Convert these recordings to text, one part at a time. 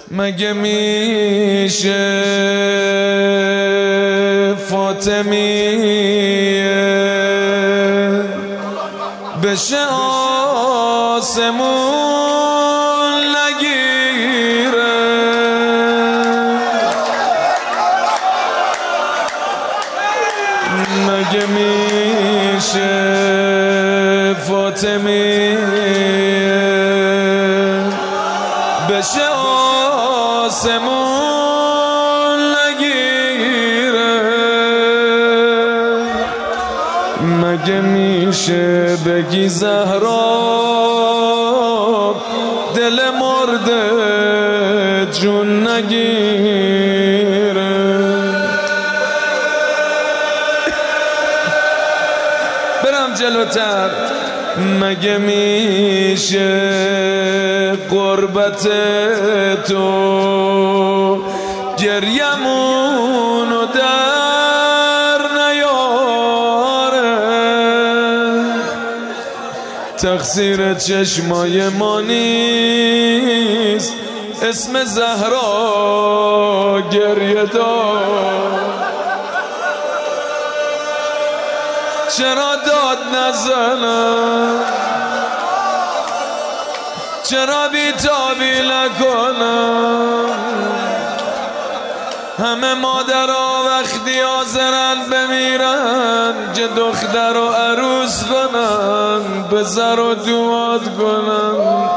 مگه میشه فاطمیه بشه آسمون نگیره؟ مگه میشه فاطمیه بشه آسمون نگیره؟ مگه میشه بگی زهرا دل مرده جون نگیره؟ برم جلوتر. مگه میشه قربت تو گریمونو در نیاره؟ تقصیر چشمای ما نیست، اسم زهرا گریه دار. چرا داد نزنم؟ چرا بی‌تابی نکنم؟ همه مادرها وقتی حاضرن بمیرن که دختر و عروس کنن، پسر و دوات کنن.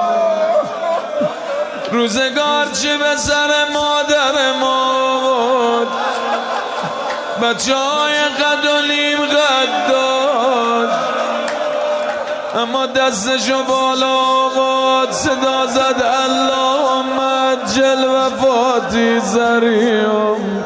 روزگار چه به سر مادر ما بود، بچه های قد و نیم قد داشت، اما دستشو بالا آورد صدا زد اللهم عجل وفاتی ذریم.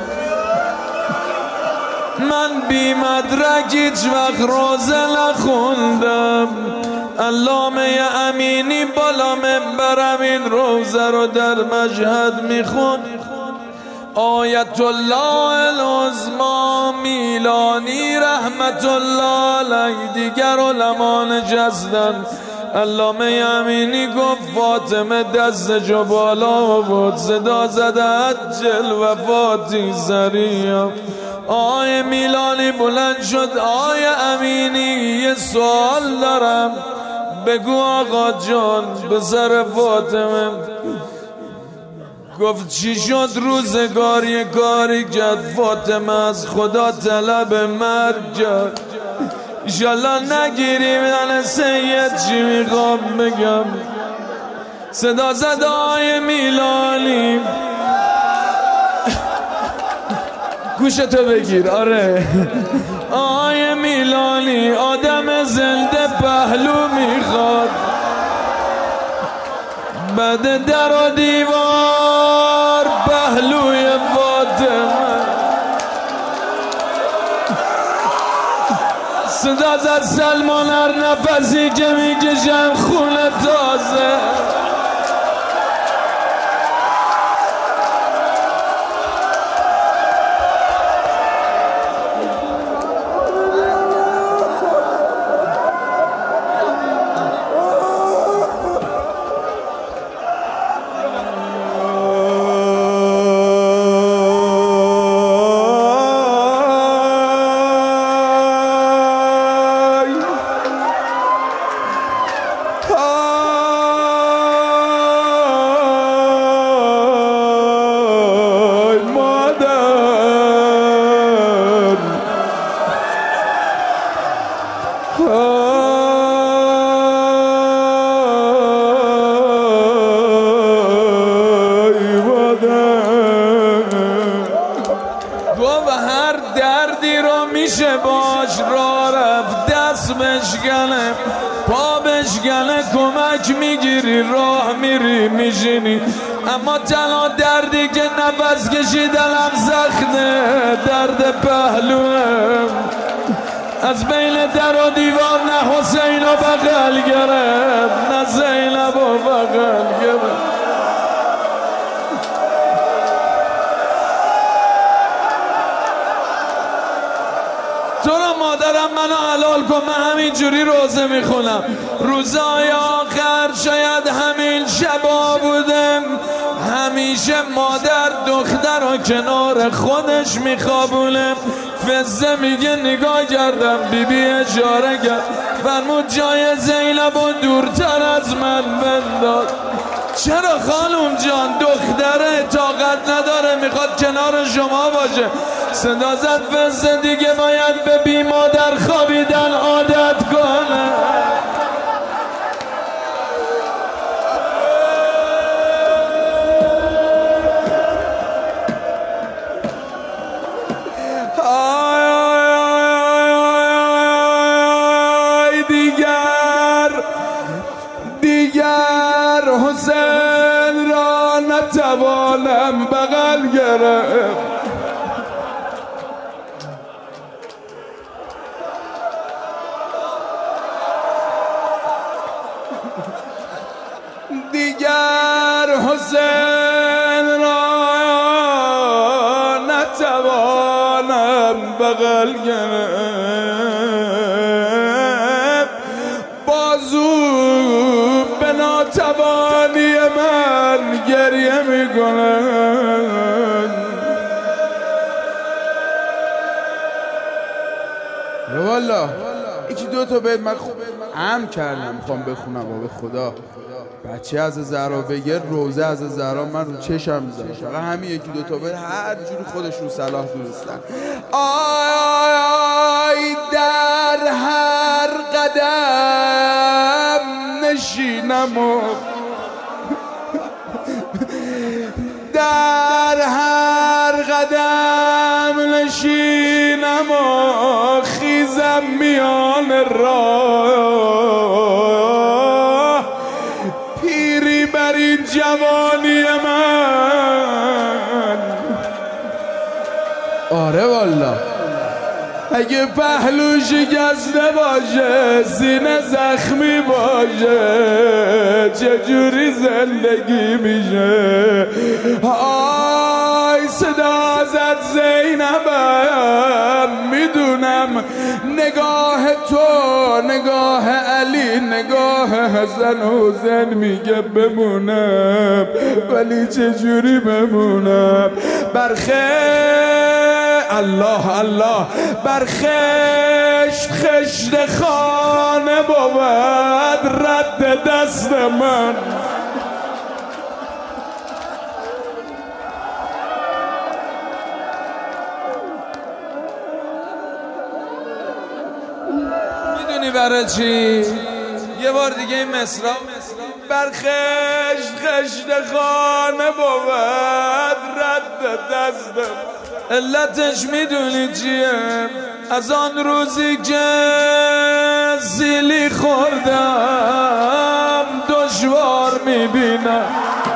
من بی مدرک هیچ وقت روزه نخوندم، علامه امینی بالا منبرم این روزه رو در مشهد میخوند. آیت الله العظما میلانی رحمت الله علیه دیگر علما نشستن. علامه امینی گفت فاطمه دستشو بالا بود صدا زد عجل وفاتی ذریم. آقای میلانی بلند شد، آقای امینی یه سوال دارم، بگو آقا جان. به سر فاطمه گفت چی شد؟ روزگار یه کاری کرد، فاطمه از خدا طلب مرگ کرد. ایشالله نگیری من سید چی میخوام بگم. صدا زد آقای میلانی گوشتو بگیر. آره آقای میلانی آدم زنده پهلو میخواد، بعد در و دیوار پهلوی فاطمه. صدا زد سلمان هر نفسی که میکشم خونه تازه. گفت هر دردی رو میشه باش را رفت، دست بشکنه پا بشکنه کمک میگیری راه میری میشینی، اما تنها دردی که نفس کشیدنم سخته درد پهلوم. از بین در و دیوار نه حسین و بغل گرفت نه زینب و بغل گرفت. تو را مادرم منو حلال کن، من همینجوری روزه میخونم. روزای آخر شاید همین شبا بودم، همیشه مادر دختر رو کنار خودش میخوابونه. فزه میگه نگاه کردم بیبی اشاره کرد فرمود جای زینب و دورتر از من بنداز. چرا خانوم جان؟ دختره طاقت نداره میخواد کنار شما باشه. صدا زد فزه دیگه باید به بی مادر خوابیدن عادت کنه. دیگر حسین را نتوانم بغل گرفت. دیگر حسین را نتوانم بغل گرفت. بازو به ناتوانی من گریه میکنن. والا یکی دو تا بیت من هم کردم میخوام بخونم و به خدا بچه از زهرا بگه روزه از زهرا من رو چشم میزنم. فقط همین یکی دو تا بیت هر جوری خودشون صلاح دوستن. آی در هر قدم نشینم و در هر قدم نشینم و خیزم میان راه. پیری بر این جوانی من. آره والا اگه پهلو شکسته باشه سینه زخمی باشه چجوری زندگی میشه؟ آی صدا زد زینبم میدونم نگاه تو نگاه علی نگاه حسن و حسین میگه بمونم ولی چجوری بمونم؟ الله الله برخشت خشت خانه بود رد دست من. میدونی برای چی؟ یه بار دیگه این مصرع برخشت خشت خانه بود رد دست من. علتش میدونی چیه؟ از آن روزی که زیلی خوردم دشوار میبینم.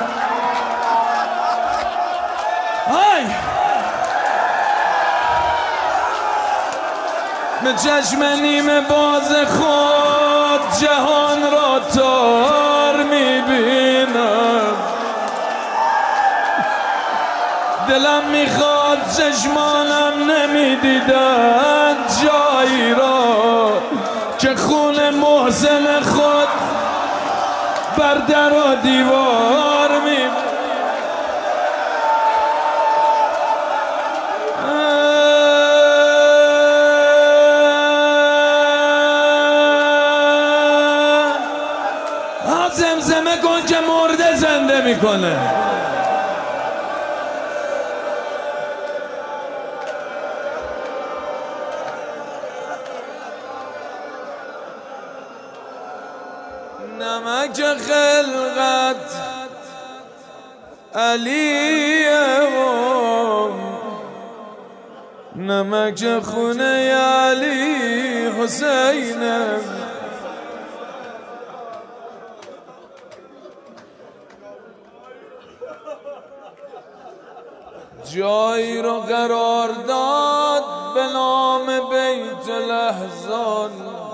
به چشم نیمه باز خود جهان را تار میبینم. دلم میخواد چشمانم نمیدیدن جایی را که خون محسن خود بر در و دیوار زمزمه کن که مرده زنده میکنه. نمک خلقت علیه و نمک خونه علی حسینه. جایی رو قرار داد به نام بیت الاحزان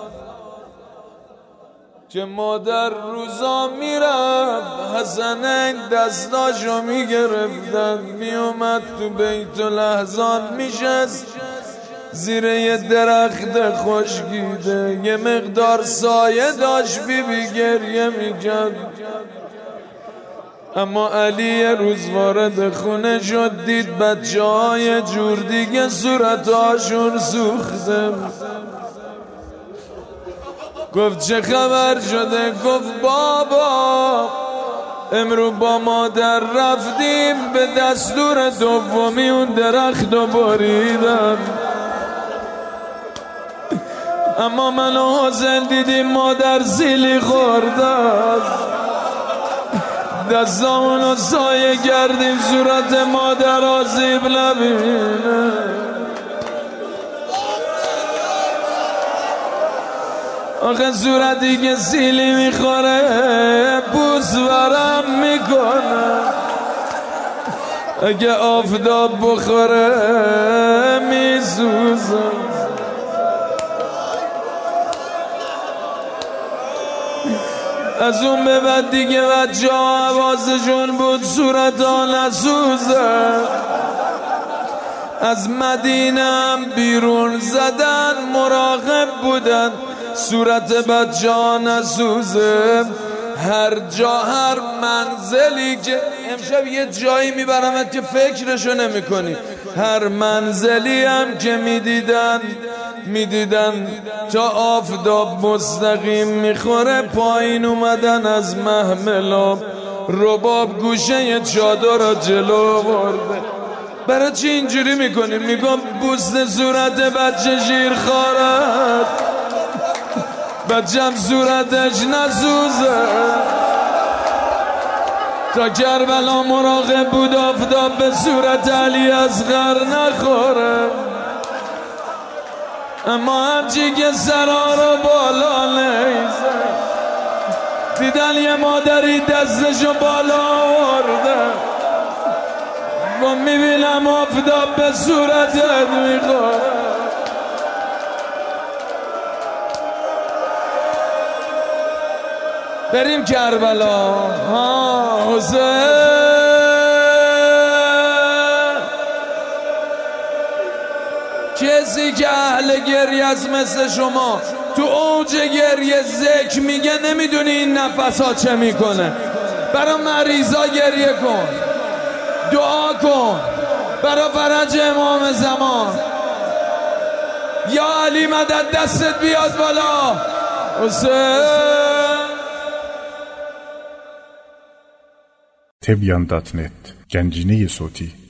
که مادر روزا میرفت حسنین دستاشو میگرفتن میومد تو بیت الاحزان میشست زیر یه درخت خشکیده یه مقدار سایه داشت بی گریه میکرد. اما علی یه روز وارد خونه شد، دید بچه‌های جور دیگه صورتاشون سوخته. گفت چه خبر شده؟ گفت بابا امرو با مادر رفتیم به دستور دومی اون درخت رو بریدن، اما من و حسین دیدیم مادر زیلی خوردن، دستامونو سایه کردیم صورت مادر آسیب نبینه. آخه صورتی که سیلی میخوره بوس ورم میکنه، اگه آفتاب بخوره میسوزه. از اون به بعد دیگه بچه ها حواسشون بود صورت ها نسوزه. از مدینه هم بیرون زدن، مراقب بودن صورت بچه ها نسوزه. هر جا هر منزلی که امشب یه جایی میبرمت که فکرشو نمی کنی، هر منزلی هم که میدیدن تا آفتاب مستقیم میخوره پایین اومدن از محمل رباب گوشه چادر را جلو برده. برای چی اینجوری میکنیم؟ میگم بوست صورت بچه شیر خارد، بچم صورتش نسوزه. تا کربلا مراقب بود آفتاب به صورت علی اصغر نخوره، اما هرچی که سرا رو بالا نیزه، دیدن یه مادری دستشو بالا آورده و میبینم آفتاب به صورتت میخوره. بریم کربلا. حسین کسی که اهل گریه است مثل شما تو اوج گریه ذکر میگه، نمیدونی این نفس ها چه میکنه. برا مریضا گریه کن، دعا کن برا فرج امام زمان. یا علی مدد دستت بیاد بالا. حسین Tebyan.net Gencine Soti